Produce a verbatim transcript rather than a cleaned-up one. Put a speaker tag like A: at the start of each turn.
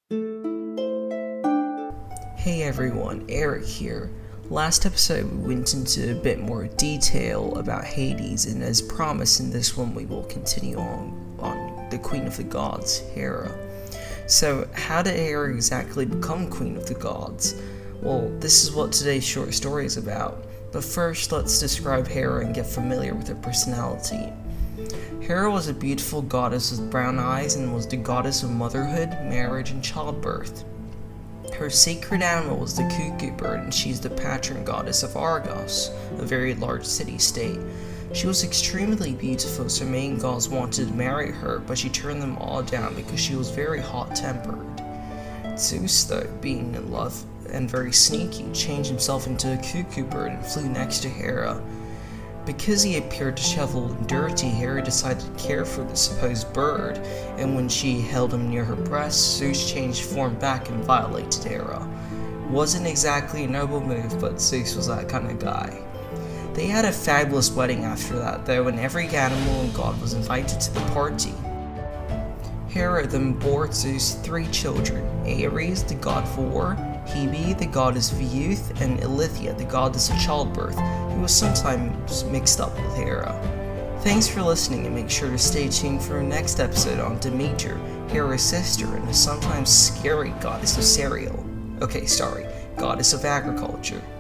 A: Hey everyone, Eric here. Last episode we went into a bit more detail about Hades, and as promised in this one we will continue on on the Queen of the Gods, Hera. So how did Hera exactly become Queen of the Gods? Well, this is what today's short story is about. But first, let's describe Hera and get familiar with her personality. Hera was a beautiful goddess with brown eyes and was the goddess of motherhood, marriage, and childbirth. Her sacred animal was the cuckoo bird, and she's the patron goddess of Argos, a very large city-state. She was extremely beautiful, so many gods wanted to marry her, but she turned them all down because she was very hot-tempered. Zeus, though, being in love and very sneaky, changed himself into a cuckoo bird and flew next to Hera. Because he appeared disheveled and dirty, Hera decided to care for the supposed bird, and when she held him near her breast, Zeus changed form back and violated Hera. Wasn't exactly a noble move, but Zeus was that kind of guy. They had a fabulous wedding after that, though, and every animal and god was invited to the party. Hera then bore Zeus three children: Ares, the god of war, Hebe, the goddess of youth, and Ilithyia, the goddess of childbirth, who was sometimes mixed up with Hera. Thanks for listening, and make sure to stay tuned for our next episode on Demeter, Hera's sister and the sometimes scary goddess of cereal. Okay, sorry, goddess of agriculture.